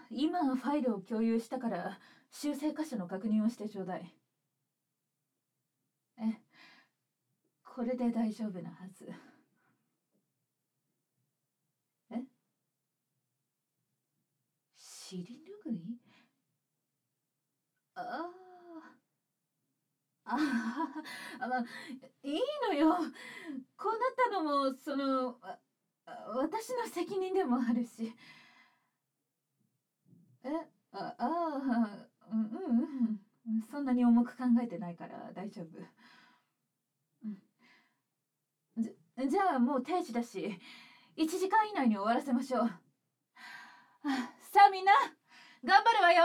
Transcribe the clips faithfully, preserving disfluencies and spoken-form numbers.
今ファイルを共有したから修正箇所の確認をしてちょうだい。え、これで大丈夫なはず。え、尻拭い？ああ、ああ、まあ、いいのよ。こうなったのも、その、あ私の責任でもあるし。え、あ、ああ、うんうんうん。そんなに重く考えてないから大丈夫。うん。じゃ、じゃあもう定時だし、いちじかん以内に終わらせましょう。はあ、さあみんな、頑張るわよ。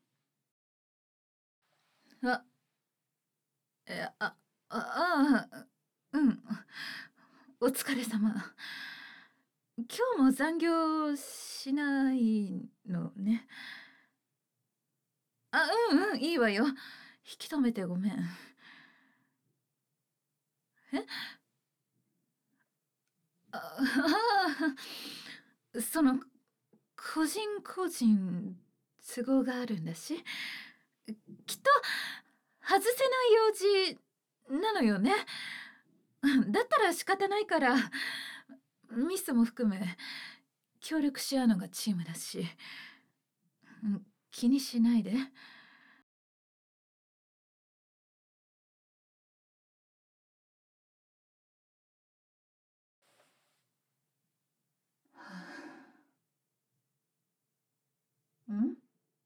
あ、え、あ、あ、ああ、うん。お疲れ様。今日も残業しないのね。あ、うんうん、いいわよ。引き止めてごめん。え？ああ、その、個人個人都合があるんだし、きっと外せない用事なのよね。だったら仕方ないから、ミスも含め協力し合うのがチームだし、気にしないで。ん？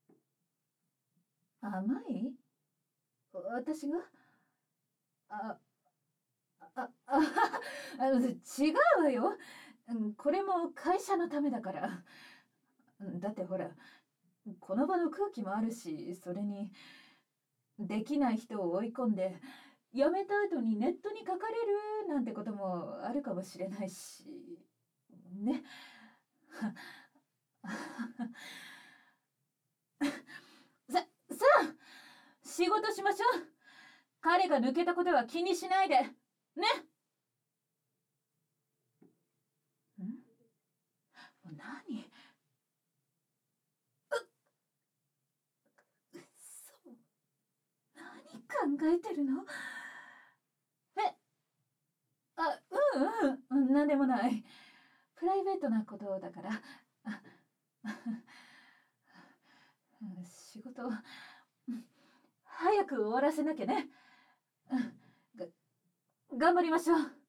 甘い？私が？あ、あ、あ、あの、違うわよ。これも会社のためだから。だってほら、この場の空気もあるし、それに、できない人を追い込んで、辞めた後にネットに書かれるなんてこともあるかもしれないし、ね。さ、さあ、仕事しましょう。彼が抜けたことは気にしないで。ね。ん？何？う、そう。何考えてるの？え、あ、ううんうん、なんでもない。プライベートなことだから。あ、仕事、早く終わらせなきゃね。が、頑張りましょう。